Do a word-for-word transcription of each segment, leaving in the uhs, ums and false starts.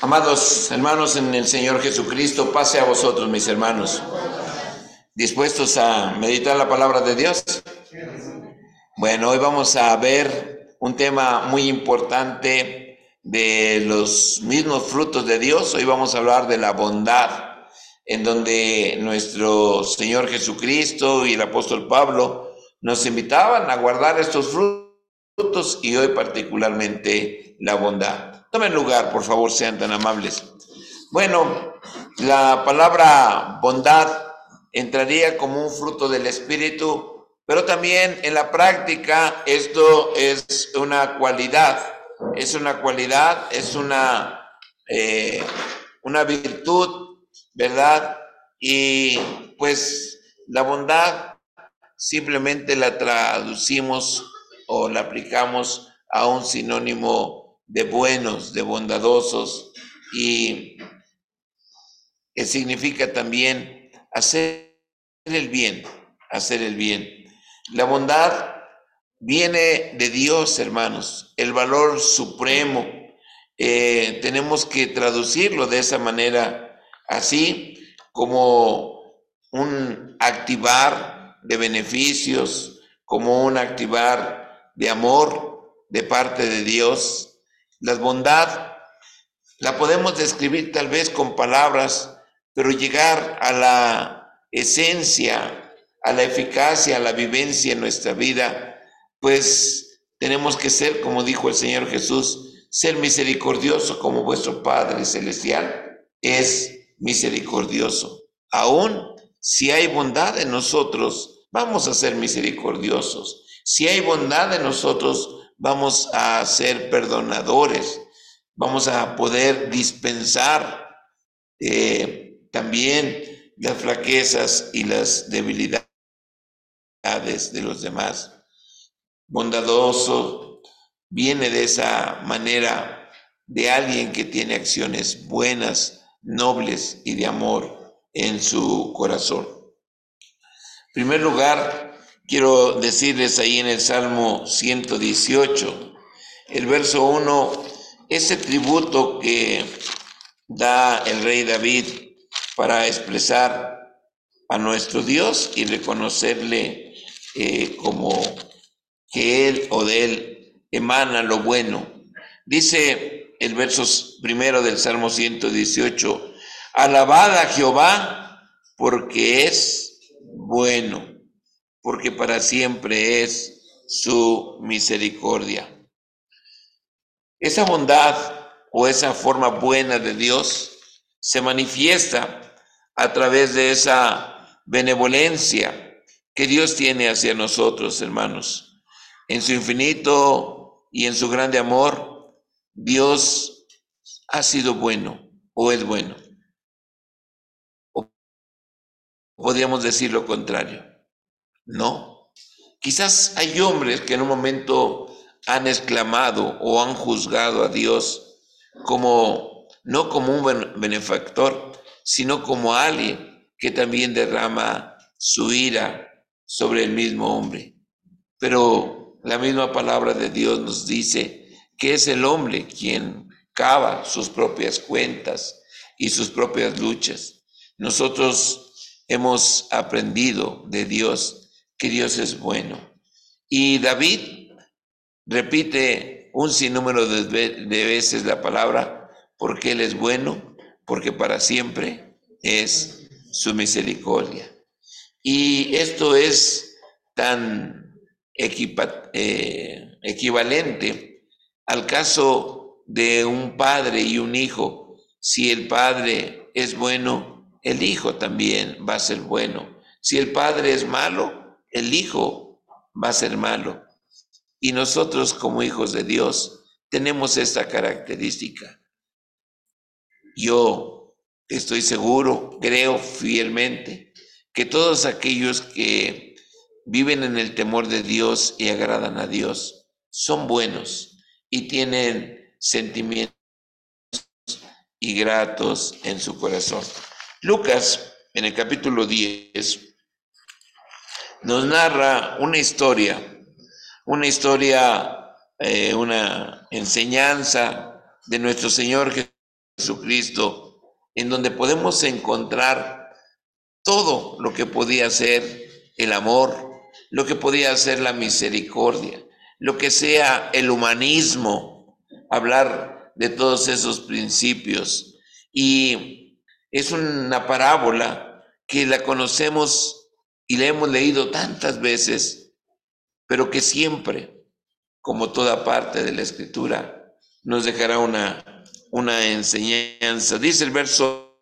Amados hermanos en el Señor Jesucristo, pase a vosotros, mis hermanos. ¿Dispuestos a meditar la palabra de Dios? Bueno, hoy vamos a ver un tema muy importante de los mismos frutos de Dios. Hoy vamos a hablar de la bondad, en donde nuestro Señor Jesucristo y el apóstol Pablo nos invitaban a guardar estos frutos y hoy particularmente la bondad. Tomen lugar, por favor, sean tan amables. Bueno, la palabra bondad entraría como un fruto del Espíritu, pero también en la práctica esto es una cualidad, es una cualidad, es una, eh, una virtud, ¿verdad? Y pues la bondad simplemente la traducimos o la aplicamos a un sinónimo de buenos, de bondadosos, y que significa también hacer el bien, hacer el bien. La bondad viene de Dios, hermanos, el valor supremo. Eh, tenemos que traducirlo de esa manera, así como un activar de beneficios, como un activar de amor de parte de Dios. La bondad la podemos describir tal vez con palabras, pero llegar a la esencia, a la eficacia, a la vivencia en nuestra vida, pues tenemos que ser, como dijo el Señor Jesús, ser misericordioso como vuestro Padre Celestial es misericordioso. Aún si hay bondad en nosotros, vamos a ser misericordiosos. Si hay bondad en nosotros, vamos a ser perdonadores. Vamos a poder dispensar eh, también las flaquezas y las debilidades de los demás. Bondadoso viene de esa manera de alguien que tiene acciones buenas, nobles y de amor en su corazón. En primer lugar, quiero decirles ahí en el Salmo ciento dieciocho, el verso uno, ese tributo que da el rey David para expresar a nuestro Dios y reconocerle eh, como que Él o de Él emana lo bueno. Dice el verso primero del Salmo ciento dieciocho, alabad a Jehová porque es bueno, porque para siempre es su misericordia. Esa bondad o esa forma buena de Dios se manifiesta a través de esa benevolencia que Dios tiene hacia nosotros, hermanos. En su infinito y en su grande amor, Dios ha sido bueno o es bueno. O podríamos decir lo contrario. No. Quizás hay hombres que en un momento han exclamado o han juzgado a Dios como, no como un benefactor, sino como alguien que también derrama su ira sobre el mismo hombre. Pero la misma palabra de Dios nos dice que es el hombre quien cava sus propias cuentas y sus propias luchas. Nosotros hemos aprendido de Dios que Dios es bueno. Y David repite un sinnúmero de, de veces la palabra, porque Él es bueno, porque para siempre es su misericordia. Y esto es tan equipa, eh, equivalente al caso de un padre y un hijo. Si el padre es bueno, el hijo también va a ser bueno. Si el padre es malo, el hijo va a ser malo. Y nosotros como hijos de Dios tenemos esta característica. Yo estoy seguro, creo fielmente, que todos aquellos que viven en el temor de Dios y agradan a Dios son buenos y tienen sentimientos y gratos en su corazón. Lucas, en el capítulo diez, nos narra una historia, una historia, eh, una enseñanza de nuestro Señor Jesucristo, en donde podemos encontrar todo lo que podía ser el amor, lo que podía ser la misericordia, lo que sea el humanismo, hablar de todos esos principios. Y es una parábola que la conocemos y la hemos leído tantas veces, pero que siempre, como toda parte de la Escritura, nos dejará una, una enseñanza. Dice el verso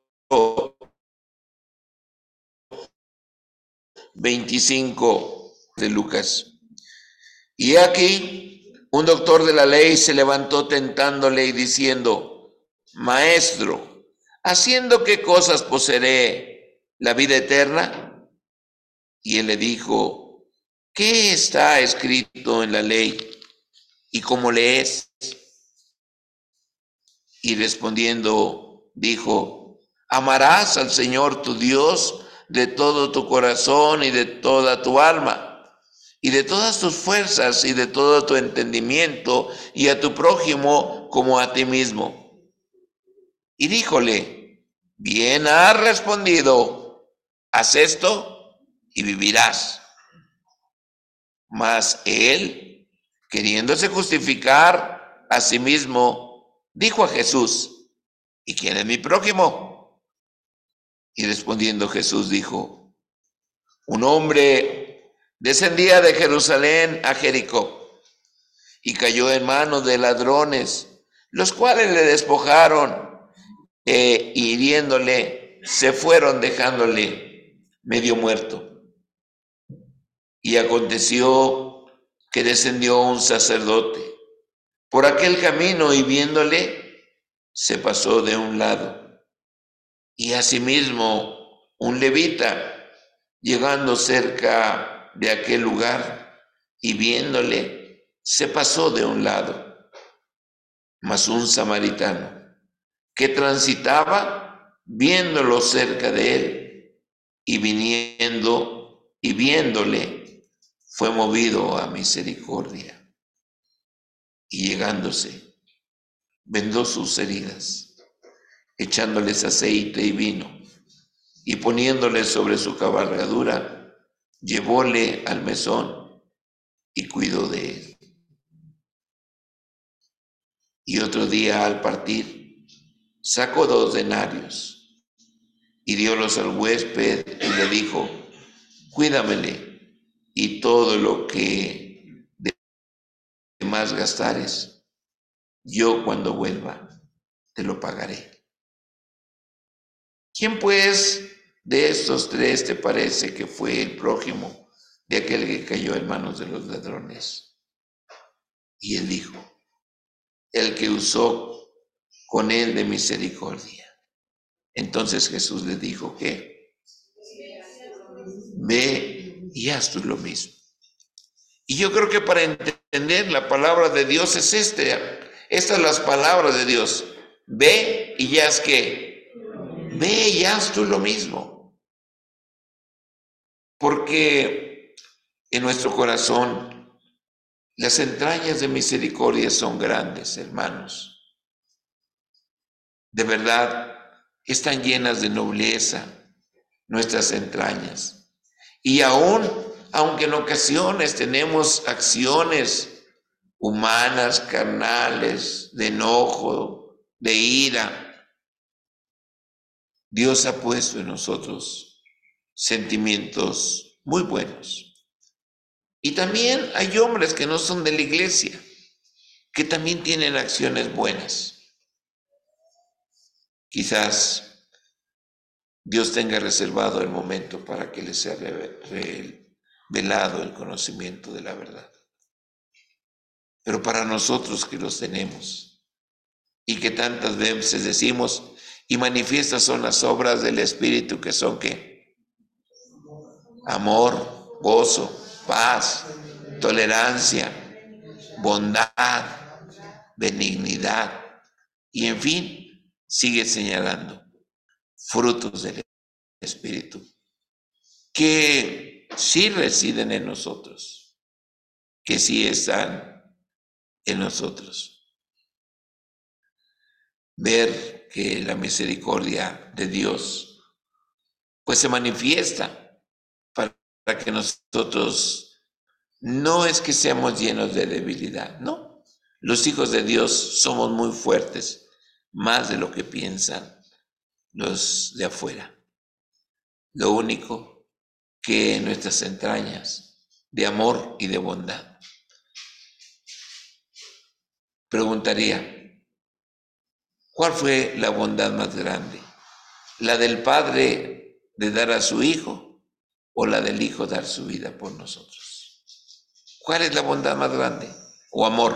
veinticinco de Lucas. Y aquí un doctor de la ley se levantó tentándole y diciendo: Maestro, ¿haciendo qué cosas poseeré la vida eterna? Y él le dijo: ¿qué está escrito en la ley y cómo lees? Y respondiendo dijo: amarás al Señor tu Dios de todo tu corazón y de toda tu alma y de todas tus fuerzas y de todo tu entendimiento, y a tu prójimo como a ti mismo. Y díjole: bien has respondido, haz esto y vivirás. Mas él, queriéndose justificar a sí mismo, dijo a Jesús: ¿y quién es mi prójimo? Y respondiendo Jesús dijo: un hombre descendía de Jerusalén a Jericó y cayó en manos de ladrones, los cuales le despojaron e hiriéndole se fueron dejándole medio muerto. Y aconteció que descendió un sacerdote por aquel camino y viéndole se pasó de un lado. Y asimismo un levita, llegando cerca de aquel lugar y viéndole, se pasó de un lado. Mas un samaritano que transitaba, viéndolo cerca de él y viniendo y viéndole, fue movido a misericordia. Y llegándose, vendó sus heridas, echándoles aceite y vino, y poniéndole sobre su cabalgadura, llevóle al mesón y cuidó de él. Y otro día al partir, sacó dos denarios y diólos al huésped y le dijo: cuídamele, y todo lo que de más gastares, yo cuando vuelva te lo pagaré. ¿Quién pues de estos tres te parece que fue el prójimo de aquel que cayó en manos de los ladrones? Y él dijo: el que usó con él de misericordia. Entonces Jesús le dijo que ve y haz tú lo mismo. Y yo creo que para entender la palabra de Dios es este, estas las palabras de Dios. Ve y haz que, ve y haz tú lo mismo. Porque en nuestro corazón las entrañas de misericordia son grandes, hermanos. De verdad, están llenas de nobleza nuestras entrañas. Y aún, aunque en ocasiones tenemos acciones humanas, carnales, de enojo, de ira, Dios ha puesto en nosotros sentimientos muy buenos. Y también hay hombres que no son de la iglesia, que también tienen acciones buenas. Quizás Dios tenga reservado el momento para que les sea revelado el conocimiento de la verdad. Pero para nosotros que los tenemos y que tantas veces decimos, y manifiestas son las obras del Espíritu, que son ¿qué? Amor, gozo, paz, tolerancia, bondad, benignidad, y en fin, sigue señalando frutos del Espíritu que sí residen en nosotros, que sí están en nosotros. Ver que la misericordia de Dios pues se manifiesta para que nosotros no es que seamos llenos de debilidad, no. Los hijos de Dios somos muy fuertes, más de lo que piensan los de afuera. Lo único que en nuestras entrañas de amor y de bondad. Preguntaría, ¿cuál fue la bondad más grande? ¿La del Padre de dar a su Hijo o la del Hijo dar su vida por nosotros? ¿Cuál es la bondad más grande? ¿O amor?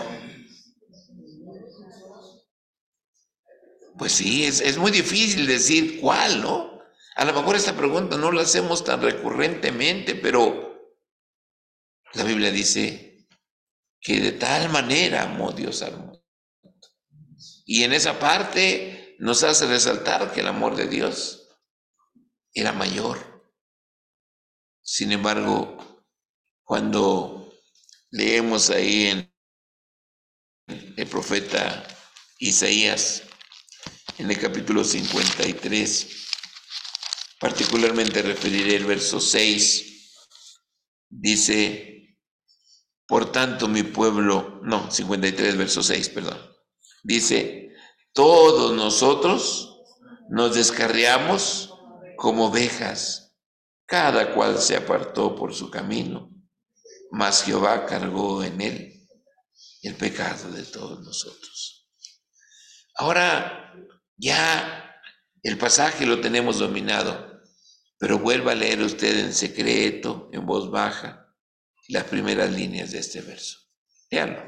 Pues sí, es, es muy difícil decir cuál, ¿no? A lo mejor esta pregunta no la hacemos tan recurrentemente, pero la Biblia dice que de tal manera amó Dios al mundo. Y en esa parte nos hace resaltar que el amor de Dios era mayor. Sin embargo, cuando leemos ahí en el profeta Isaías, en el capítulo cincuenta y tres, particularmente referiré el verso seis, dice, por tanto mi pueblo, no, cincuenta y tres, verso seis, perdón, dice, todos nosotros nos descarriamos como ovejas, cada cual se apartó por su camino, mas Jehová cargó en él el pecado de todos nosotros. Ahora ya el pasaje lo tenemos dominado, pero vuelva a leer usted en secreto, en voz baja, las primeras líneas de este verso. Léalo.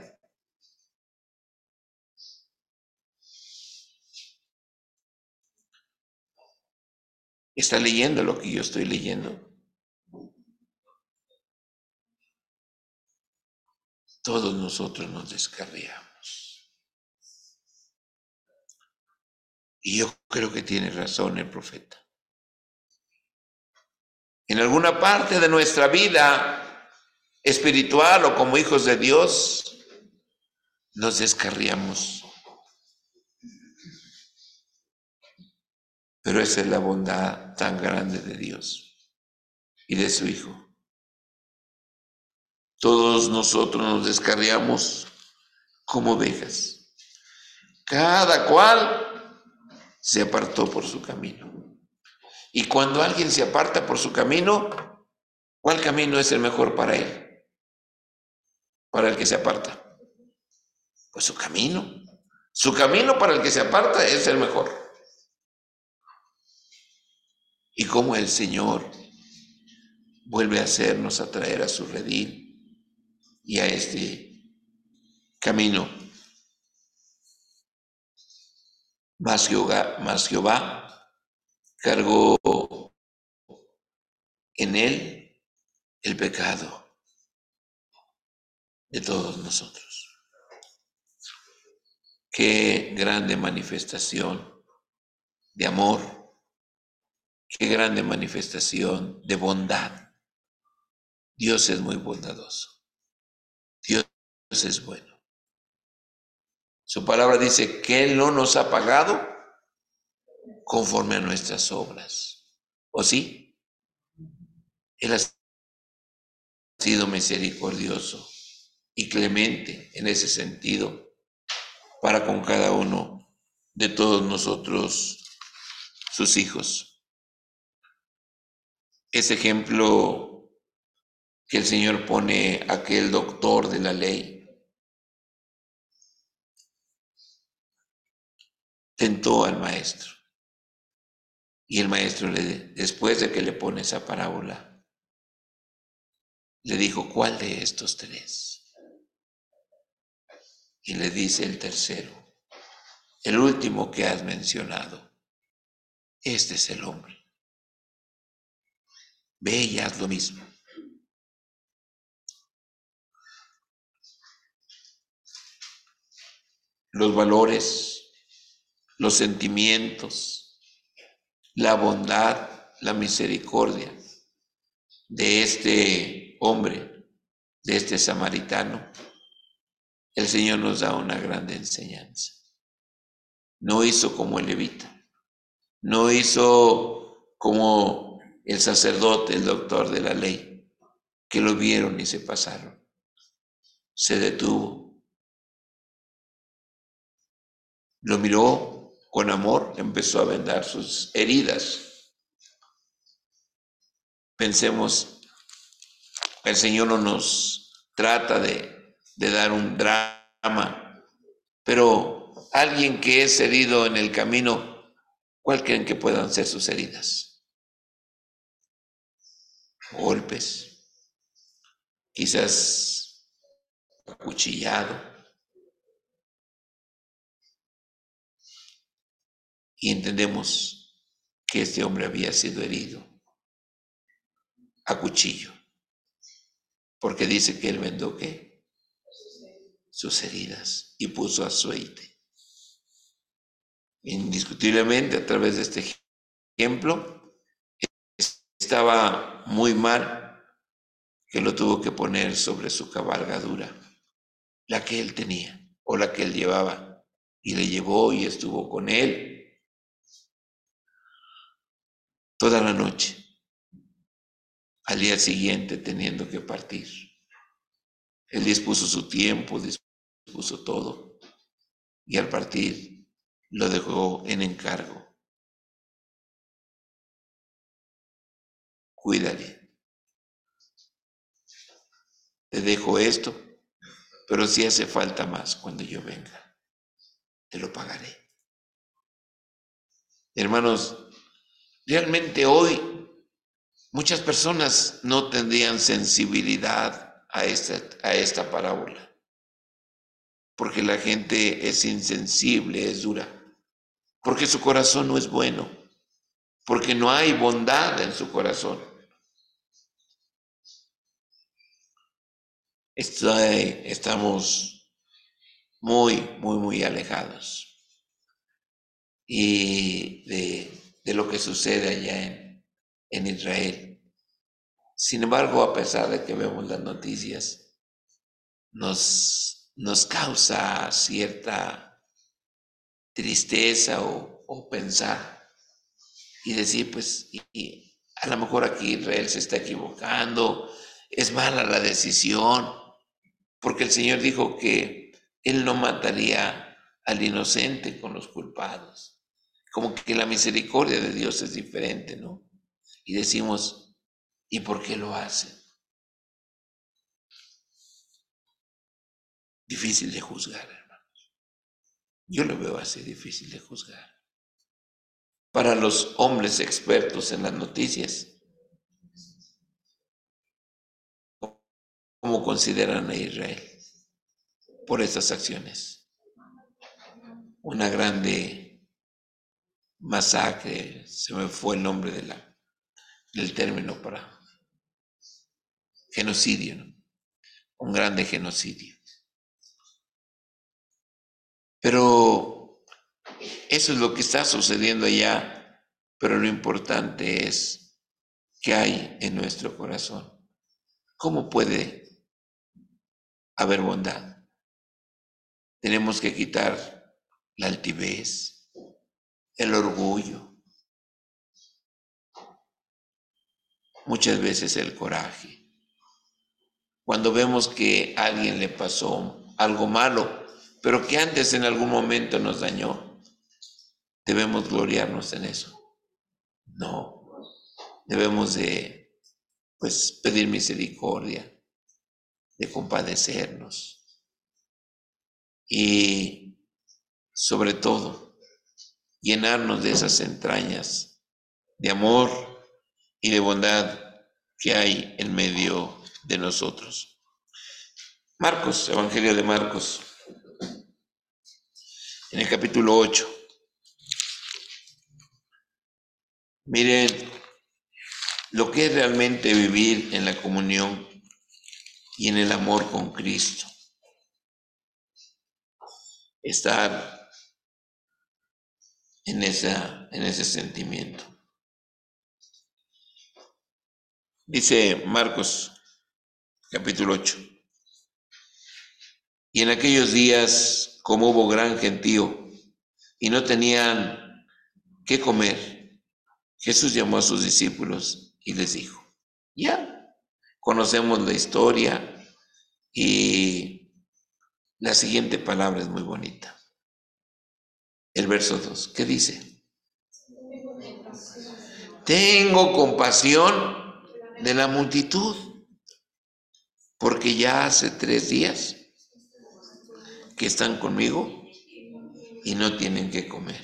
¿Está leyendo lo que yo estoy leyendo? Todos nosotros nos descarriamos. Y yo creo que tiene razón el profeta. En alguna parte de nuestra vida espiritual o como hijos de Dios, nos descarriamos. Pero esa es la bondad tan grande de Dios y de su Hijo. Todos nosotros nos descarriamos como ovejas. Cada cual se apartó por su camino. Y cuando alguien se aparta por su camino, ¿cuál camino es el mejor para él? Para el que se aparta. Pues su camino. Su camino para el que se aparta es el mejor. Y como el Señor vuelve a hacernos atraer a su redil y a este camino. Mas Jehová, mas Jehová cargó en él el pecado de todos nosotros. Qué grande manifestación de amor, qué grande manifestación de bondad. Dios es muy bondadoso. Dios es bueno. Su palabra dice que Él no nos ha pagado conforme a nuestras obras. ¿O sí? Él ha sido misericordioso y clemente en ese sentido para con cada uno de todos nosotros, sus hijos. Ese ejemplo que el Señor pone a aquel doctor de la ley, tentó al maestro. Y el maestro, le, después de que le pone esa parábola, le dijo, ¿cuál de estos tres? Y le dice el tercero, el último que has mencionado, este es el hombre. Ve y haz lo mismo. Los valores, los sentimientos, la bondad, la misericordia de este hombre, de este samaritano, el Señor nos da una grande enseñanza. No hizo como el levita. No hizo como el sacerdote, el doctor de la ley, que lo vieron y se pasaron. Se detuvo. Lo miró con amor, empezó a vendar sus heridas. Pensemos, el Señor no nos trata de, de dar un drama, pero alguien que es herido en el camino, ¿cuál creen que puedan ser sus heridas? Golpes, quizás acuchillado. Y entendemos que este hombre había sido herido a cuchillo, porque dice que él vendó ¿qué? Sus heridas y puso aceite. Indiscutiblemente, a través de este ejemplo, estaba muy mal, que lo tuvo que poner sobre su cabalgadura, la que él tenía o la que él llevaba, y le llevó y estuvo con él toda la noche, al día siguiente teniendo que partir. Él dispuso su tiempo, dispuso todo, y al partir lo dejó en encargo. Cuídale. Te dejo esto, pero si hace falta más cuando yo venga, te lo pagaré. Hermanos, realmente hoy muchas personas no tendrían sensibilidad a esta, a esta parábola, porque la gente es insensible, es dura, porque su corazón no es bueno, porque no hay bondad en su corazón. Estamos muy, muy, muy alejados y de, de lo que sucede allá en, en Israel. Sin embargo, a pesar de que vemos las noticias, nos, nos causa cierta tristeza o, o pensar y decir, pues, y, y a lo mejor aquí Israel se está equivocando, es mala la decisión, porque el Señor dijo que Él no mataría al inocente con los culpados. Como que la misericordia de Dios es diferente, ¿no? Y decimos, ¿y por qué lo hace? Difícil de juzgar, hermanos. Yo lo veo así, difícil de juzgar. Para los hombres expertos en las noticias, ¿cómo consideran a Israel por estas acciones? Una grande masacre, se me fue el nombre de la, del término para genocidio, ¿no? Un grande genocidio. Pero eso es lo que está sucediendo allá, pero lo importante es qué hay en nuestro corazón. ¿Cómo puede haber bondad? Tenemos que quitar la altivez, el orgullo, muchas veces el coraje. Cuando vemos que a alguien le pasó algo malo, pero que antes en algún momento nos dañó, debemos gloriarnos en eso. No, debemos de pues pedir misericordia, de compadecernos y sobre todo llenarnos de esas entrañas de amor y de bondad que hay en medio de nosotros. Marcos, Evangelio de Marcos, en el capítulo ocho. Miren lo que es realmente vivir en la comunión y en el amor con Cristo. Estar en, esa, en ese sentimiento. Dice Marcos, capítulo ocho. Y en aquellos días, como hubo gran gentío, y no tenían qué comer, Jesús llamó a sus discípulos y les dijo, ya, conocemos la historia y la siguiente palabra es muy bonita. El verso dos, ¿qué dice? Tengo compasión de la multitud, porque ya hace tres días que están conmigo y no tienen que comer.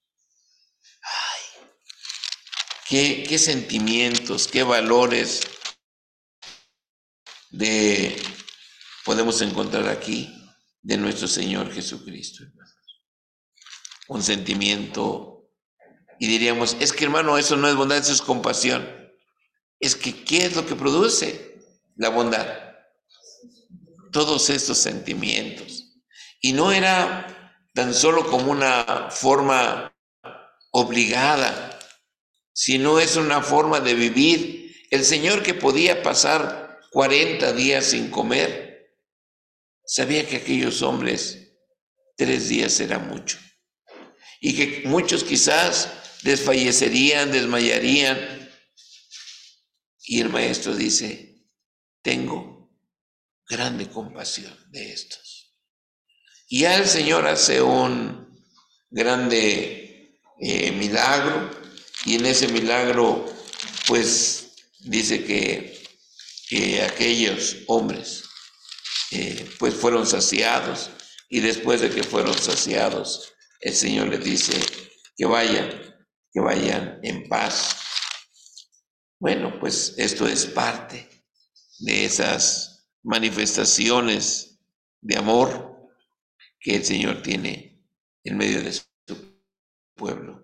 Ay, qué, qué sentimientos, qué valores de podemos encontrar aquí de nuestro Señor Jesucristo, hermanos. Un sentimiento, y diríamos, es que hermano, eso no es bondad, eso es compasión. Es que, ¿qué es lo que produce la bondad? Todos estos sentimientos. Y no era tan solo como una forma obligada, sino es una forma de vivir. El Señor, que podía pasar cuarenta días sin comer, sabía que aquellos hombres tres días era mucho y que muchos quizás desfallecerían, desmayarían. Y el maestro dice, tengo grande compasión de estos. Y ya el Señor hace un grande eh, milagro, y en ese milagro pues dice que, que aquellos hombres eh, pues fueron saciados, y después de que fueron saciados el Señor les dice que vayan, que vayan en paz. Bueno, pues esto es parte de esas manifestaciones de amor que el Señor tiene en medio de su pueblo.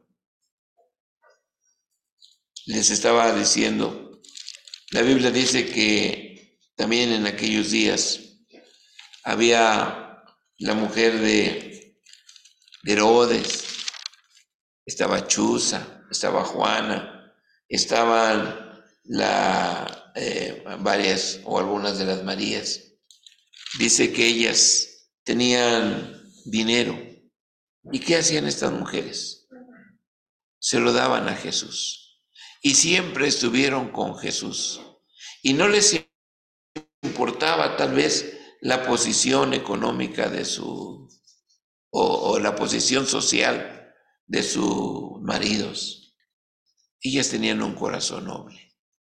Les estaba diciendo, la Biblia dice que también en aquellos días había la mujer de Herodes, estaba Chuza, estaba Juana, estaban la, eh, varias o algunas de las Marías. Dice que ellas tenían dinero. ¿Y qué hacían estas mujeres? Se lo daban a Jesús. Y siempre estuvieron con Jesús. Y no les importaba tal vez la posición económica de su, o, o la posición social de sus maridos. Ellas tenían un corazón noble.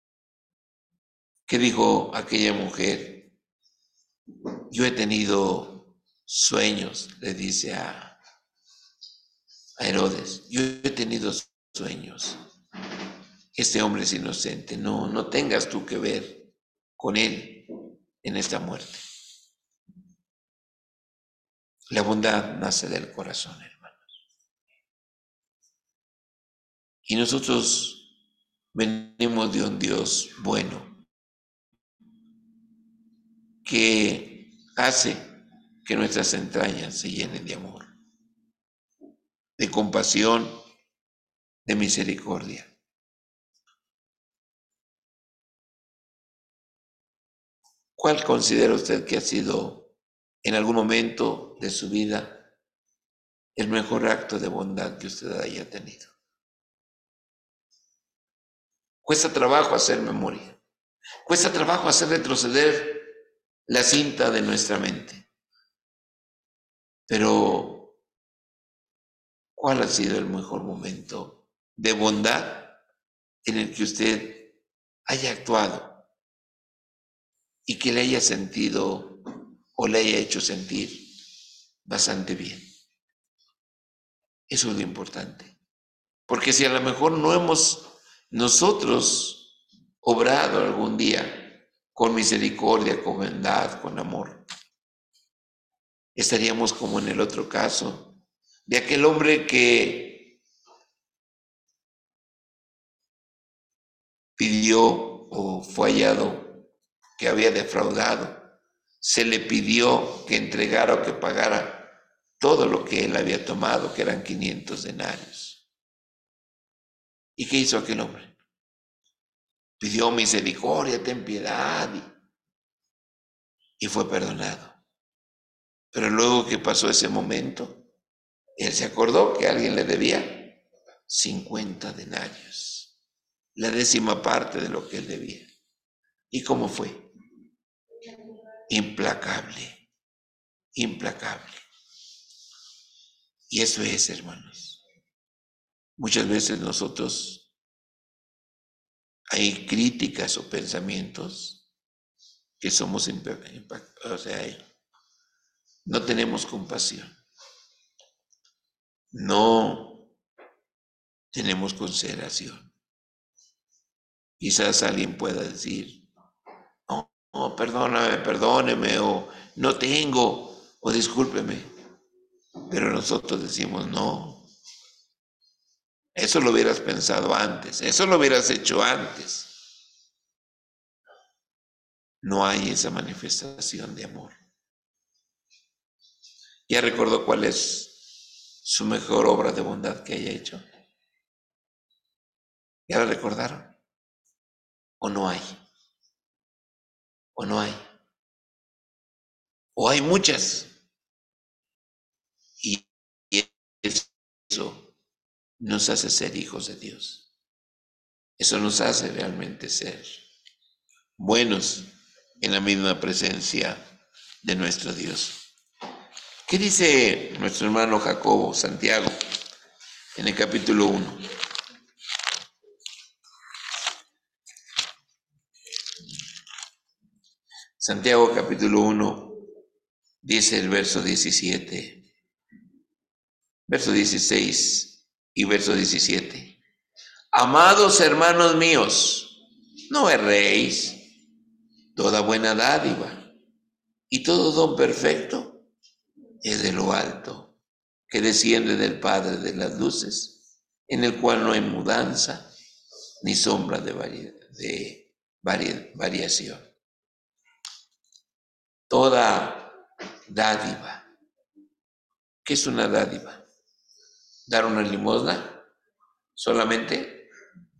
¿Qué dijo aquella mujer? Yo he tenido sueños, le dice a, a Herodes, yo he tenido sueños. Este hombre es inocente, no, no tengas tú que ver con él en esta muerte. La bondad nace del corazón, hermanos. Y nosotros venimos de un Dios bueno, que hace que nuestras entrañas se llenen de amor, de compasión, de misericordia. ¿Cuál considera usted que ha sido en algún momento de su vida el mejor acto de bondad que usted haya tenido? Cuesta trabajo hacer memoria, cuesta trabajo hacer retroceder la cinta de nuestra mente. Pero, ¿cuál ha sido el mejor momento de bondad en el que usted haya actuado y que le haya sentido o le haya hecho sentir bastante bien? Eso es lo importante. Porque si a lo mejor no hemos nosotros obrado algún día con misericordia, con bondad, con amor, estaríamos como en el otro caso de aquel hombre que pidió o fue hallado que había defraudado. Se le pidió que entregara o que pagara todo lo que él había tomado, que eran quinientos denarios. ¿Y qué hizo aquel hombre? Pidió misericordia, ten piedad, y, y fue perdonado. Pero luego que pasó ese momento, Él se acordó que alguien le debía cincuenta denarios, la décima parte de lo que él debía. ¿Y cómo fue? Implacable, implacable. Y eso es, hermanos. Muchas veces nosotros hay críticas o pensamientos que somos, o sea, no tenemos compasión. No tenemos consideración. Quizás alguien pueda decir, no, no, perdóname, perdóneme, o no tengo, o discúlpeme. Pero nosotros decimos, no, eso lo hubieras pensado antes, eso lo hubieras hecho antes. No hay esa manifestación de amor. ¿Ya recordó cuál es su mejor obra de bondad que haya hecho? ¿Ya la recordaron? ¿O no hay? ¿O no hay? ¿O hay muchas? Y eso nos hace ser hijos de Dios. Eso nos hace realmente ser buenos en la misma presencia de nuestro Dios. ¿Qué dice nuestro hermano Jacobo, Santiago, en el capítulo uno? Santiago capítulo uno dice el verso diecisiete, verso dieciséis y verso diecisiete. Amados hermanos míos, no erréis, toda buena dádiva y todo don perfecto es de lo alto, que desciende del Padre de las luces, en el cual no hay mudanza ni sombra de, vari de vari variación. Toda dádiva. ¿Qué es una dádiva? ¿Dar una limosna solamente?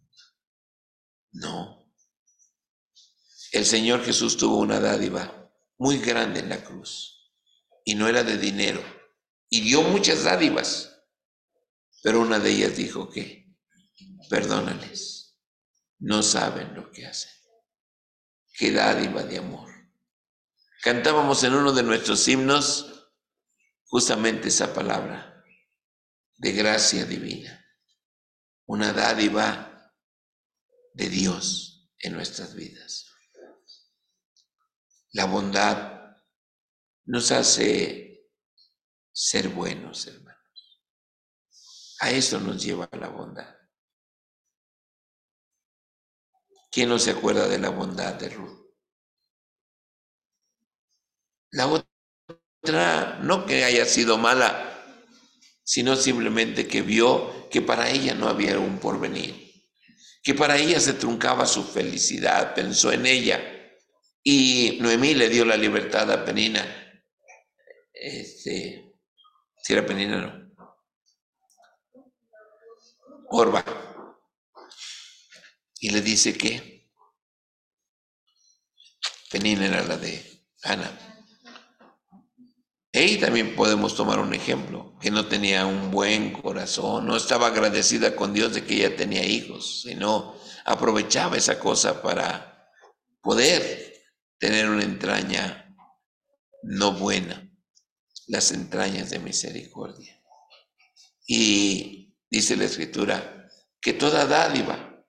No. El Señor Jesús tuvo una dádiva muy grande en la cruz y no era de dinero y dio muchas dádivas, pero una de ellas dijo que perdónales, no saben lo que hacen. Qué dádiva de amor. Cantábamos en uno de nuestros himnos justamente esa palabra de gracia divina, una dádiva de Dios en nuestras vidas. La bondad nos hace ser buenos, hermanos. A eso nos lleva la bondad. ¿Quién no se acuerda de la bondad de Ruth? La otra, no que haya sido mala, sino simplemente que vio que para ella no había un porvenir, que para ella se truncaba su felicidad, pensó en ella. Y Noemí le dio la libertad a Penina. Este, si era Penina, no. Orba. Y le dice que Penina era la de Ana. Ahí también podemos tomar un ejemplo, que no tenía un buen corazón, no estaba agradecida con Dios de que ella tenía hijos, sino aprovechaba esa cosa para poder tener una entraña no buena, las entrañas de misericordia. Y dice la Escritura que toda dádiva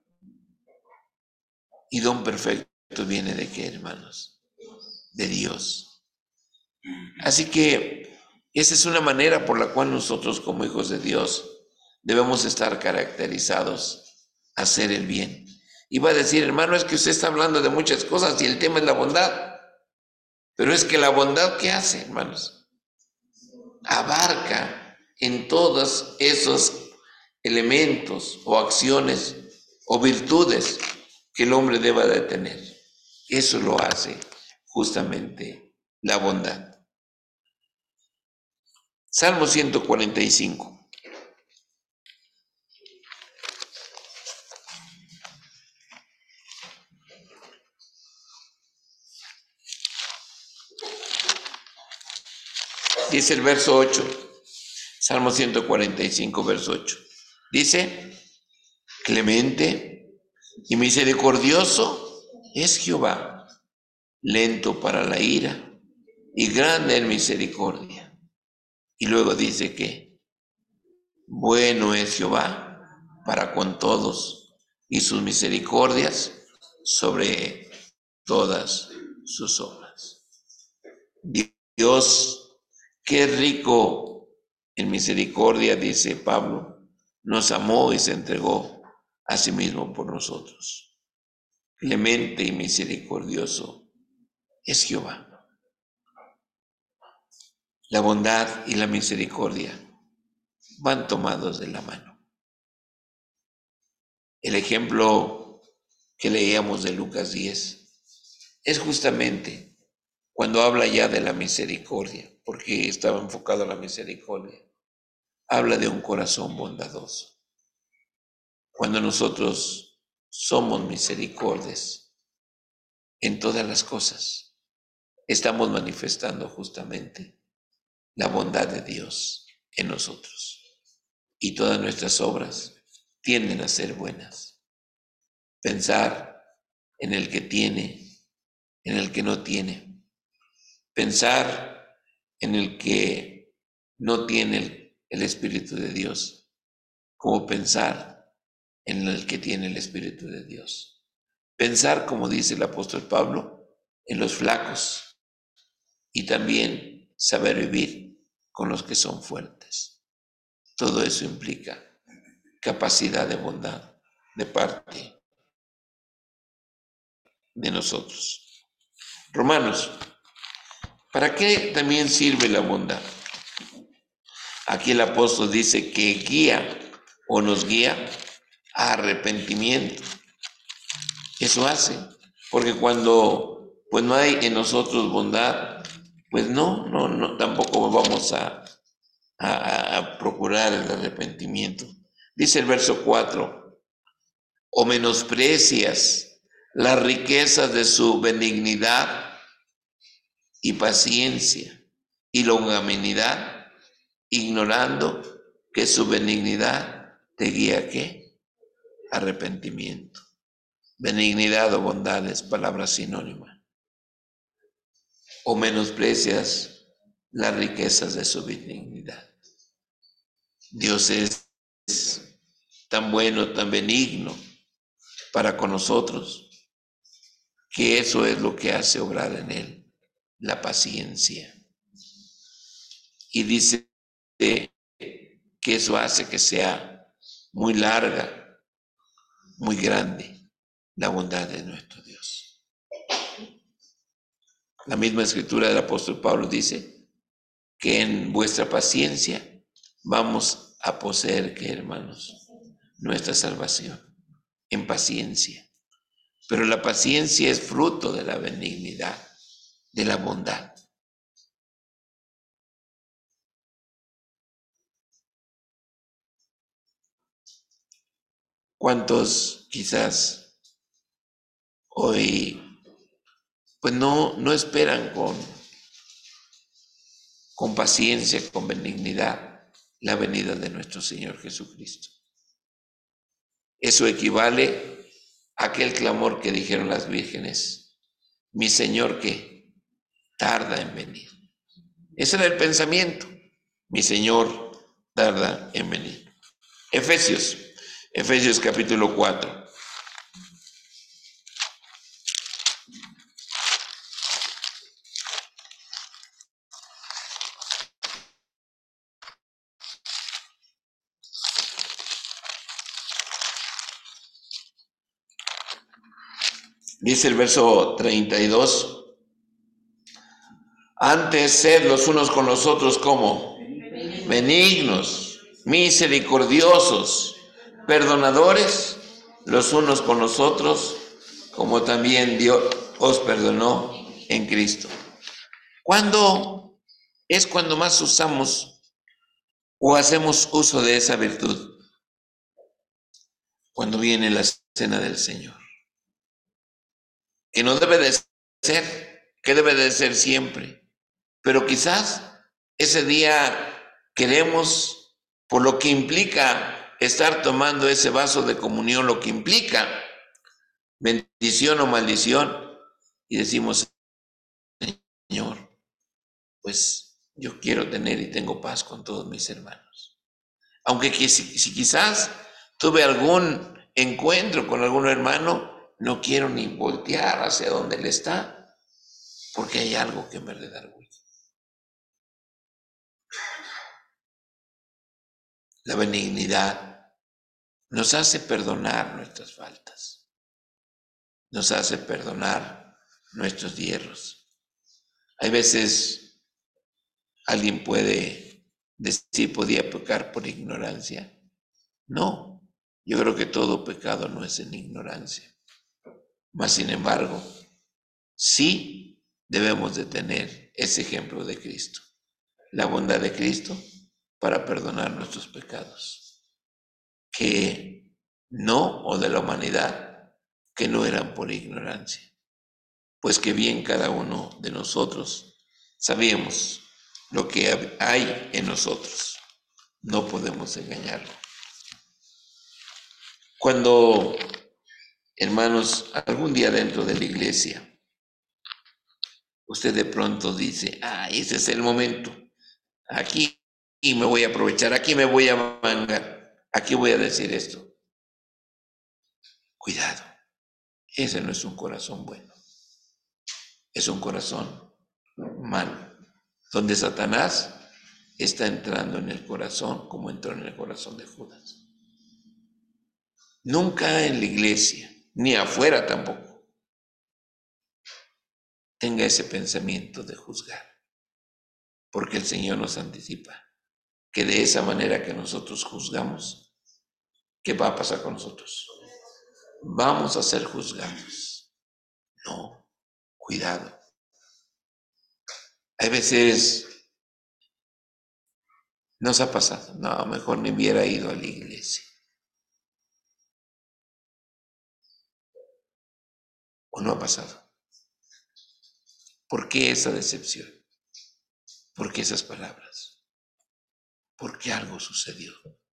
y don perfecto viene de qué, hermanos? De Dios. Así que esa es una manera por la cual nosotros como hijos de Dios debemos estar caracterizados a hacer el bien. Iba a decir, hermano, es que usted está hablando de muchas cosas y el tema es la bondad. Pero es que la bondad, ¿qué hace, hermanos? Abarca en todos esos elementos o acciones o virtudes que el hombre deba de tener. Eso lo hace justamente la bondad. Salmo ciento cuarenta y cinco. Dice el verso ocho. Salmo ciento cuarenta y cinco, verso ocho. Dice, clemente y misericordioso es Jehová, lento para la ira y grande en misericordia. Y luego dice que bueno es Jehová para con todos y sus misericordias sobre todas sus obras. Dios, qué rico en misericordia, dice Pablo, nos amó y se entregó a sí mismo por nosotros. Clemente y misericordioso es Jehová. La bondad y la misericordia van tomados de la mano. El ejemplo que leíamos de Lucas diez es justamente cuando habla ya de la misericordia, porque estaba enfocado a la misericordia. Habla de un corazón bondadoso. Cuando nosotros somos misericordias en todas las cosas, estamos manifestando justamente la bondad de Dios en nosotros. Y todas nuestras obras tienden a ser buenas. Pensar en el que tiene, en el que no tiene. Pensar en el que no tiene el, el Espíritu de Dios, como pensar en el que tiene el Espíritu de Dios. Pensar, como dice el apóstol Pablo, en los flacos y también saber vivir con los que son fuertes. Todo eso implica capacidad de bondad de parte de nosotros. Romanos, ¿para qué también sirve la bondad? Aquí el apóstol dice que guía o nos guía a arrepentimiento. Eso hace, porque cuando pues no hay en nosotros bondad, pues no, no, no, tampoco vamos a, a, a procurar el arrepentimiento. Dice el verso cuatro, o menosprecias las riquezas de su benignidad y paciencia y longanimidad, ignorando que su benignidad te guía ¿a qué? Arrepentimiento. Benignidad o bondad es palabra sinónima. O menosprecias las riquezas de su benignidad. Dios es tan bueno, tan benigno para con nosotros, que eso es lo que hace obrar en él, la paciencia. Y dice que eso hace que sea muy larga, muy grande la bondad de nuestro Dios. La misma escritura del apóstol Pablo dice que en vuestra paciencia vamos a poseer, ¿qué, hermanos? Nuestra salvación, en paciencia. Pero la paciencia es fruto de la benignidad, de la bondad. ¿Cuántos quizás hoy pues no, no esperan con, con paciencia, con benignidad la venida de nuestro Señor Jesucristo? Eso equivale a aquel clamor que dijeron las vírgenes, mi Señor que tarda en venir. Ese era el pensamiento, mi Señor tarda en venir. Efesios, Efesios capítulo cuatro. Dice el verso treinta y dos, antes sed los unos con los otros como benignos, misericordiosos, perdonadores los unos con los otros, como también Dios os perdonó en Cristo. ¿Cuándo es cuando más usamos o hacemos uso de esa virtud? Cuando viene la cena del Señor. Que no debe de ser, que debe de ser siempre. Pero quizás ese día queremos por lo que implica estar tomando ese vaso de comunión, lo que implica bendición o maldición, y decimos, Señor, pues yo quiero tener y tengo paz con todos mis hermanos. Aunque si, si quizás tuve algún encuentro con algún hermano, no quiero ni voltear hacia donde él está, porque hay algo que me redarguye. La benignidad nos hace perdonar nuestras faltas, nos hace perdonar nuestros hierros. Hay veces alguien puede decir, podía pecar por ignorancia. No, yo creo que todo pecado no es en ignorancia. Mas, sin embargo, sí debemos de tener ese ejemplo de Cristo, la bondad de Cristo para perdonar nuestros pecados, que no, o de la humanidad, que no eran por ignorancia, pues que bien cada uno de nosotros sabíamos lo que hay en nosotros, no podemos engañarlo. Cuando, hermanos, algún día dentro de la iglesia, usted de pronto dice, ah, ese es el momento, aquí me voy a aprovechar, aquí me voy a mangar, aquí voy a decir esto. Cuidado, ese no es un corazón bueno, es un corazón malo, donde Satanás está entrando en el corazón como entró en el corazón de Judas. Nunca en la iglesia, ni afuera tampoco, tenga ese pensamiento de juzgar, porque el Señor nos anticipa que de esa manera que nosotros juzgamos, ¿qué va a pasar con nosotros? Vamos a ser juzgados. No, cuidado. Hay veces nos ha pasado, no, mejor me hubiera ido a la iglesia. ¿O no ha pasado? ¿Por qué esa decepción? ¿Por qué esas palabras? Porque algo sucedió.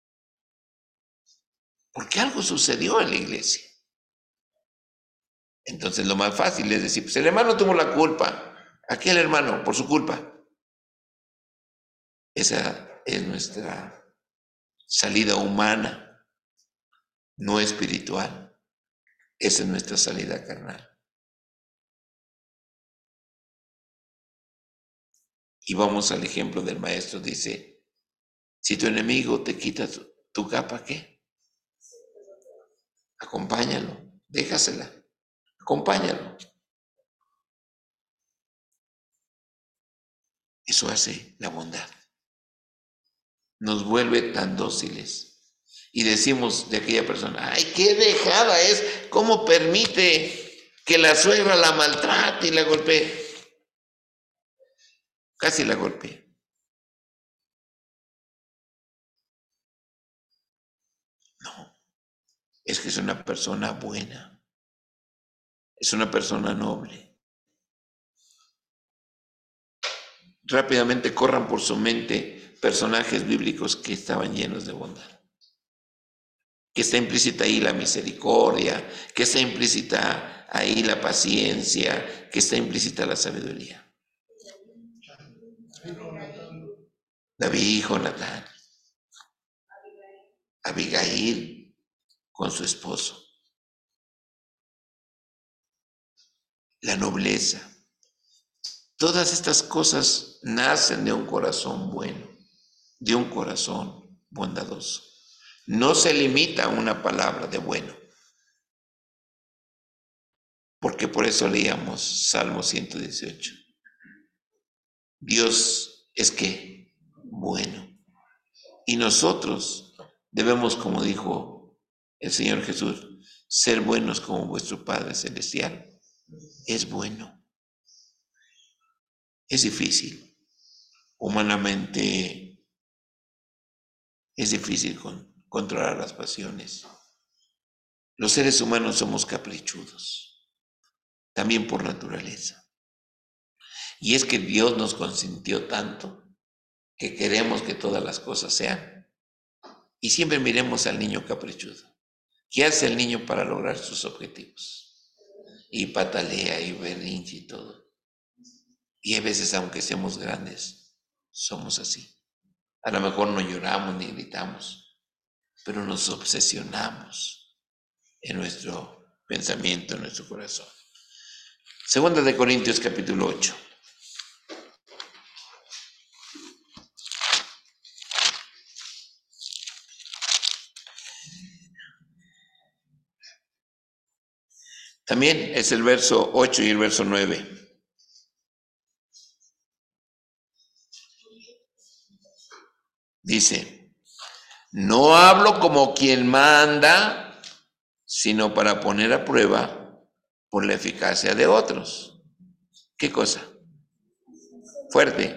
Porque algo sucedió en la iglesia. Entonces lo más fácil es decir, pues el hermano tuvo la culpa. Aquel hermano, por su culpa. Esa es nuestra salida humana, no espiritual. Esa es nuestra salida carnal. Y vamos al ejemplo del maestro, dice, si tu enemigo te quita tu, tu capa, ¿qué? Acompáñalo, déjasela, acompáñalo. Eso hace la bondad. Nos vuelve tan dóciles. Y decimos de aquella persona, ay, qué dejada es, ¿cómo permite que la suegra la maltrate y la golpee? Casi la golpea. No, es que es una persona buena, es una persona noble. Rápidamente corran por su mente personajes bíblicos que estaban llenos de bondad. Que está implícita ahí la misericordia, que está implícita ahí la paciencia, que está implícita la sabiduría. David, Jonatán, Abigail con su esposo. La nobleza. Todas estas cosas nacen de un corazón bueno, de un corazón bondadoso. No se limita a una palabra de bueno. Porque por eso leíamos Salmo ciento dieciocho. Dios es que bueno. Y nosotros debemos, como dijo el Señor Jesús, ser buenos como vuestro Padre Celestial es bueno. Es difícil. Humanamente es difícil con, controlar las pasiones. Los seres humanos somos caprichudos, también por naturaleza. Y es que Dios nos consintió tanto que queremos que todas las cosas sean Y siempre miremos al niño caprichudo. ¿Qué hace el niño para lograr sus objetivos? Y patalea y berrinche y todo. Y a veces, aunque seamos grandes, somos así. A lo mejor no lloramos ni gritamos, pero nos obsesionamos en nuestro pensamiento, en nuestro corazón. Segunda de Corintios capítulo ocho. También es el verso ocho y el verso nueve. Dice, no hablo como quien manda, sino para poner a prueba por la eficacia de otros. ¿Qué cosa? Fuerte.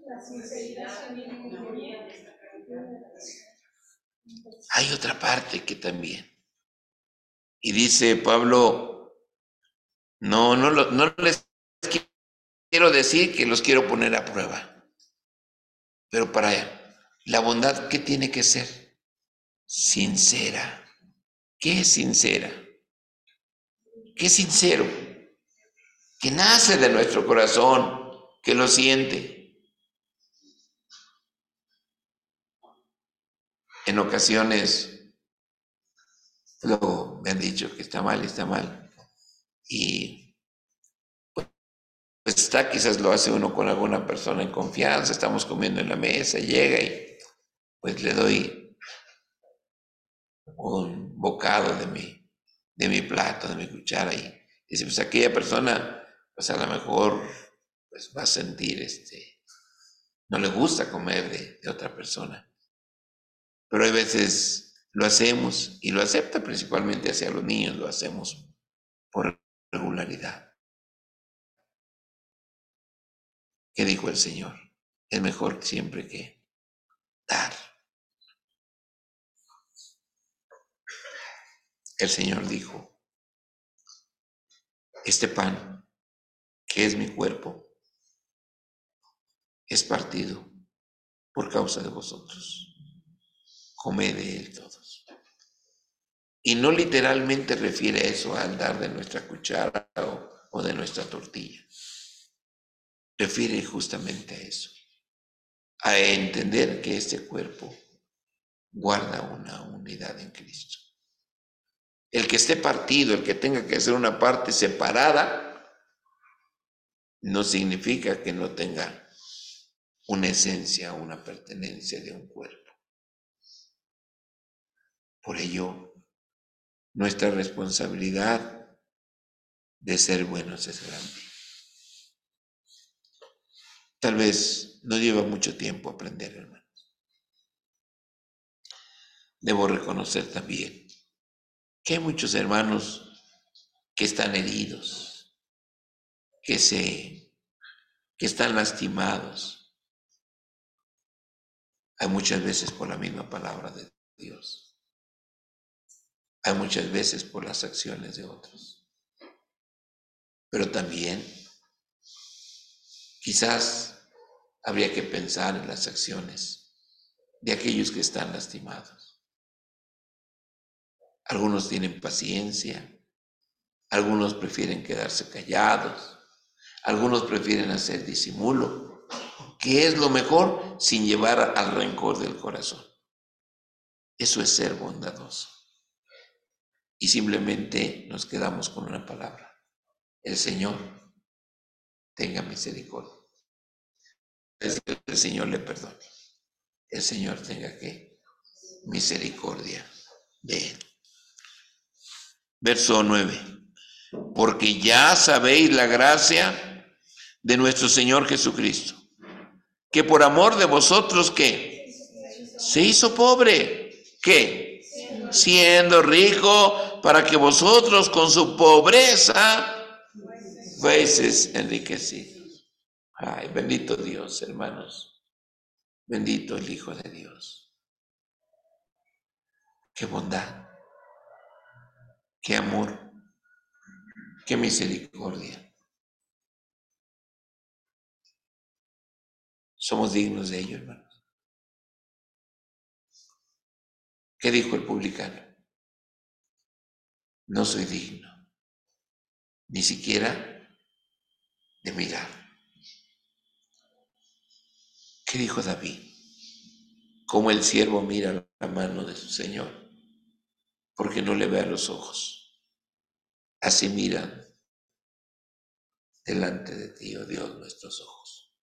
Hay otra parte que también. Y dice Pablo, no, no, lo, no les quiero decir que los quiero poner a prueba. Pero para la bondad, ¿qué tiene que ser? Sincera. ¿Qué es sincera? ¿Qué es sincero? Que nace de nuestro corazón, que lo siente. En ocasiones, luego me han dicho que está mal, está mal. Y pues está, quizás lo hace uno con alguna persona en confianza, estamos comiendo en la mesa, llega y pues le doy un bocado de mi, de mi plato, de mi cuchara y dice, pues aquella persona, pues a lo mejor pues va a sentir, este, no le gusta comer de, de otra persona. Pero hay veces lo hacemos y lo acepta, principalmente hacia los niños, lo hacemos por regularidad. ¿Qué dijo el Señor? Es mejor siempre que dar. El Señor dijo, este pan, que es mi cuerpo, es partido por causa de vosotros. Comed de él todos. Y no literalmente refiere eso al dar de nuestra cuchara o, o de nuestra tortilla. Refiere justamente a eso. A entender que este cuerpo guarda una unidad en Cristo. El que esté partido, el que tenga que hacer una parte separada, no significa que no tenga una esencia, una pertenencia de un cuerpo. Por ello, nuestra responsabilidad de ser buenos es grande. Tal vez no lleva mucho tiempo aprender, hermanos. Debo reconocer también que hay muchos hermanos que están heridos, que se, que están lastimados. Hay muchas veces por la misma palabra de Dios. Hay muchas veces por las acciones de otros. Pero también quizás habría que pensar en las acciones de aquellos que están lastimados. Algunos tienen paciencia, algunos prefieren quedarse callados, algunos prefieren hacer disimulo, que es lo mejor sin llevar al rencor del corazón. Eso es ser bondadoso. Y simplemente nos quedamos con una palabra. El Señor tenga misericordia. El Señor le perdone. El Señor tenga que misericordia de él. Verso nueve. Porque ya sabéis la gracia de nuestro Señor Jesucristo, que por amor de vosotros, ¿qué? Se hizo pobre. ¿Qué? Siendo rico, para que vosotros con su pobreza fueseis enriquecidos. Ay, bendito Dios, hermanos. Bendito el Hijo de Dios. Qué bondad, qué amor, qué misericordia. Somos dignos de ello, hermanos. ¿Qué dijo el publicano? No soy digno, ni siquiera de mirar. ¿Qué dijo David? Como el siervo mira la mano de su Señor, porque no le ve a los ojos. Así miran delante de ti, oh Dios, nuestros ojos.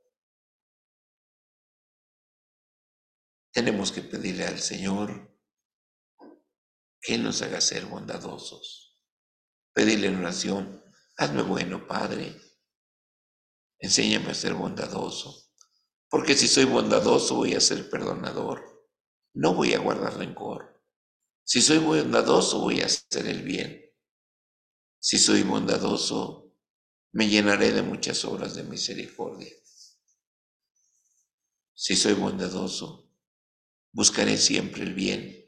Tenemos que pedirle al Señor que nos haga ser bondadosos. Pedirle en oración, hazme bueno, Padre. Enséñame a ser bondadoso. Porque si soy bondadoso voy a ser perdonador. No voy a guardar rencor. Si soy bondadoso voy a hacer el bien. Si soy bondadoso, me llenaré de muchas obras de misericordia. Si soy bondadoso, buscaré siempre el bien,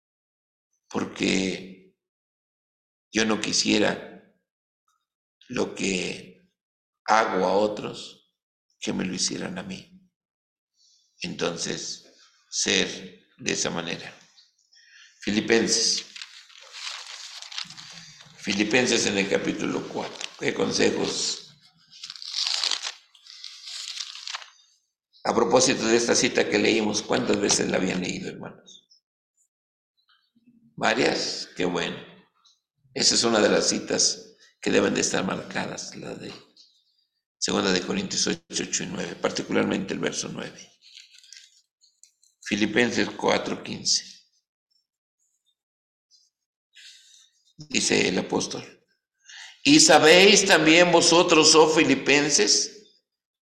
porque yo no quisiera lo que hago a otros que me lo hicieran a mí. Entonces, ser de esa manera. Filipenses. Filipenses en el capítulo cuatro. ¿Qué consejos? A propósito de esta cita que leímos, ¿cuántas veces la habían leído, hermanos? ¿Varias? Qué bueno. Esa es una de las citas que deben de estar marcadas, la de Segunda de Corintios ocho, ocho y nueve, particularmente el verso nueve. Filipenses cuatro, quince. Dice el apóstol: ¿y sabéis también vosotros, oh filipenses,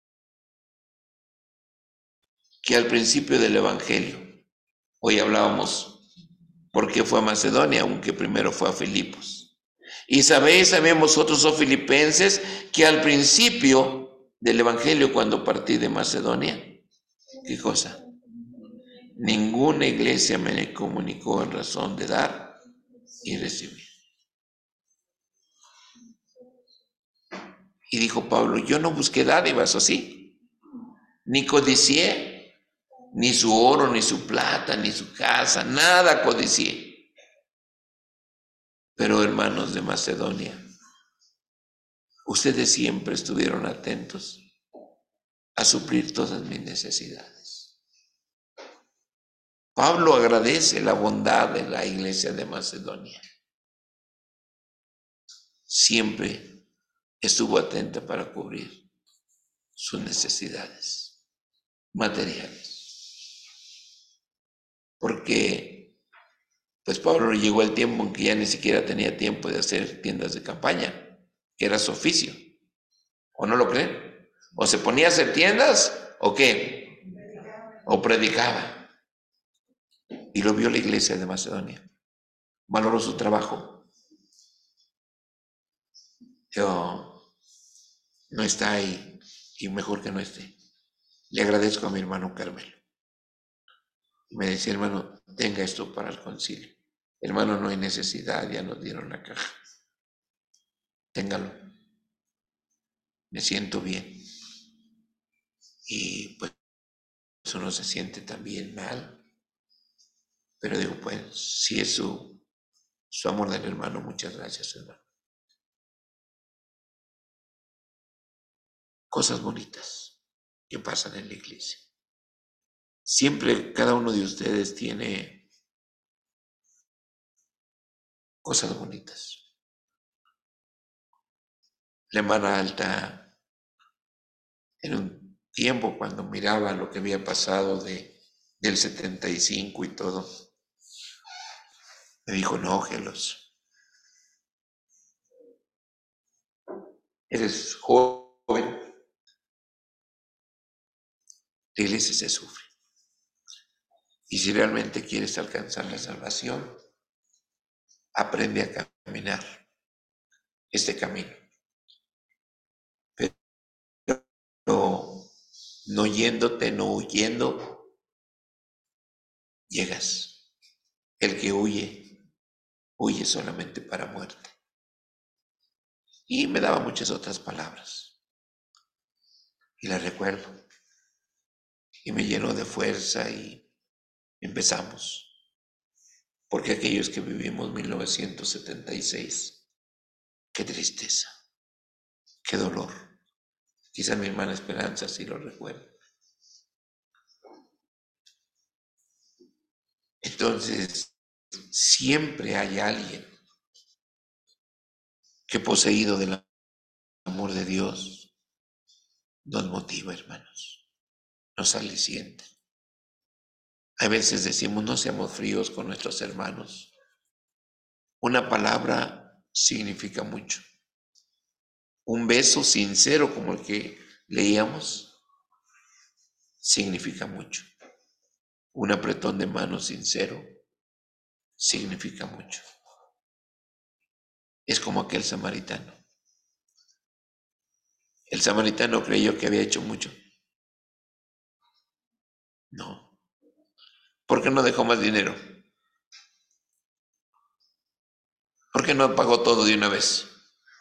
que al principio del Evangelio, hoy hablábamos por qué fue a Macedonia, aunque primero fue a Filipos? Y sabéis también vosotros, oh filipenses, que al principio del Evangelio, cuando partí de Macedonia, ¿qué cosa? Ninguna iglesia me comunicó en razón de dar y recibir. Y dijo Pablo, yo no busqué dádivas, ¿o sí? Ni codicié, ni su oro, ni su plata, ni su casa, nada codicié. Pero hermanos de Macedonia, ustedes siempre estuvieron atentos a suplir todas mis necesidades. Pablo agradece la bondad de la iglesia de Macedonia. Siempre estuvo atenta para cubrir sus necesidades materiales. Porque, pues Pablo llegó el tiempo en que ya ni siquiera tenía tiempo de hacer tiendas de campaña, que era su oficio. ¿O no lo creen? O se ponía a hacer tiendas, o qué, o predicaba. Y lo vio la iglesia de Macedonia. Valoró su trabajo. Yo no está ahí, y mejor que no esté. Le agradezco a mi hermano Carmelo. Me decía, hermano, tenga esto para el concilio. Hermano, no hay necesidad, ya nos dieron la caja. Téngalo. Me siento bien. Y pues uno se siente también mal. Pero digo, pues, si es su, su amor del hermano, muchas gracias, hermano. Cosas bonitas que pasan en la iglesia. Siempre cada uno de ustedes tiene cosas bonitas. La hermana Alta, en un tiempo cuando miraba lo que había pasado de, del setenta y cinco y todo, me dijo, no, Gelos, eres joven, la iglesia se sufre. Y si realmente quieres alcanzar la salvación, aprende a caminar este camino. Pero no yéndote, no huyendo, llegas. El que huye, huye solamente para muerte. Y me daba muchas otras palabras. Y las recuerdo. Y me llenó de fuerza y empezamos. Porque aquellos que vivimos mil novecientos setenta y seis, qué tristeza, qué dolor. Quizá mi hermana Esperanza sí lo recuerda. Entonces, siempre hay alguien que, poseído del amor de Dios, nos motiva, hermanos, nos alicienta. A veces decimos, no seamos fríos con nuestros hermanos. Una palabra significa mucho. Un beso sincero como el que leíamos significa mucho. Un apretón de mano sincero significa mucho. Es como aquel samaritano. El samaritano creyó que había hecho mucho. No. ¿Por qué no dejó más dinero? ¿Por qué no pagó todo de una vez?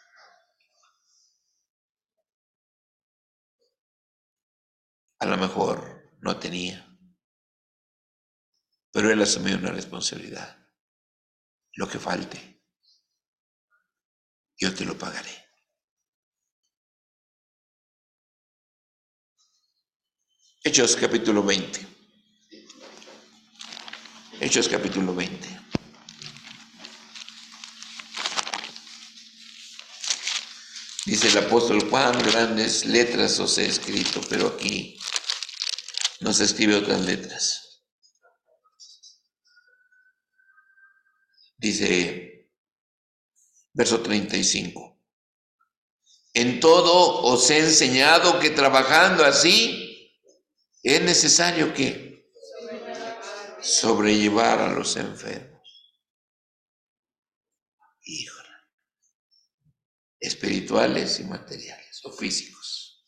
A lo mejor no tenía, pero él asumió una responsabilidad. Lo que falte, yo te lo pagaré. Hechos capítulo veinte. Hechos capítulo veinte. Dice el apóstol Juan, grandes letras os he escrito, pero aquí nos escribe otras letras. Dice, verso treinta y cinco. En todo os he enseñado que trabajando así es necesario que sobrellevar a los enfermos. Híjole. Espirituales y materiales o físicos.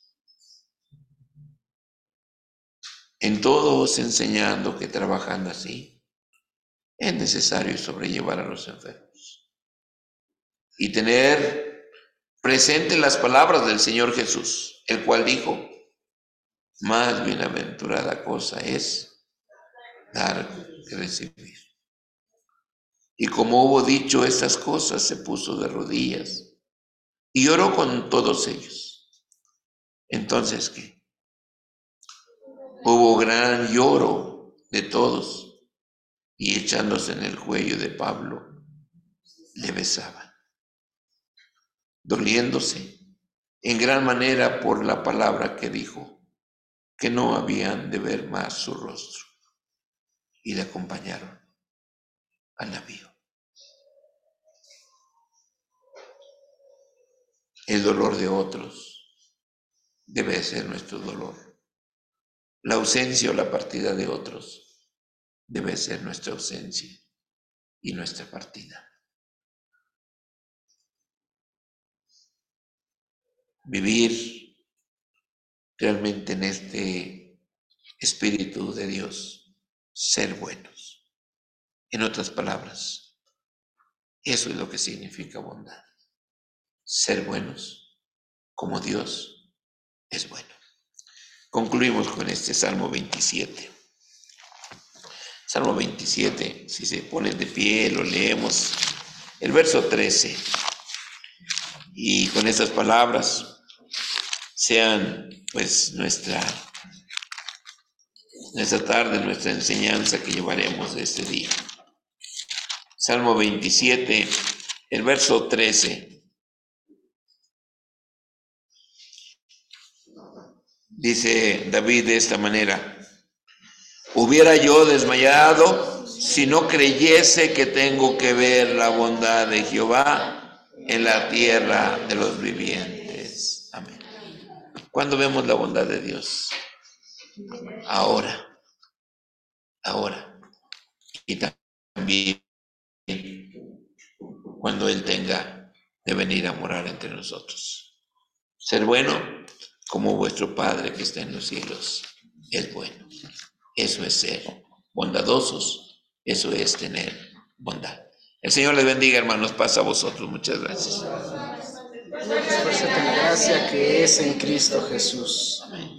En todo os enseñando que trabajando así es necesario sobrellevar a los enfermos y tener presente las palabras del Señor Jesús, el cual dijo, más bienaventurada cosa es dar que recibir. Y como hubo dicho estas cosas, se puso de rodillas y oró con todos ellos. Entonces, ¿qué? Hubo gran lloro de todos y echándose en el cuello de Pablo, le besaban, doliéndose en gran manera por la palabra que dijo, que no habían de ver más su rostro, y le acompañaron al navío. El dolor de otros debe ser nuestro dolor. La ausencia o la partida de otros debe ser nuestra ausencia y nuestra partida. Vivir realmente en este Espíritu de Dios, ser buenos. En otras palabras, eso es lo que significa bondad. Ser buenos como Dios es bueno. Concluimos con este Salmo veintisiete. Salmo veintisiete, si se ponen de pie, lo leemos. El verso trece. Y con estas palabras sean pues nuestra, nuestra tarde, nuestra enseñanza que llevaremos de este día. Salmo veintisiete, el verso trece. Dice David de esta manera, hubiera yo desmayado si no creyese que tengo que ver la bondad de Jehová en la tierra de los vivientes. Amén. ¿Cuándo vemos la bondad de Dios? Ahora, ahora. Y también cuando Él tenga de venir a morar entre nosotros. Ser bueno como vuestro Padre que está en los cielos es bueno. Eso es ser bondadosos, eso es tener bondad. El Señor les bendiga, hermanos, pasa a vosotros. Muchas gracias. Esfuérzate en la gracia que es en Cristo Jesús. Amén.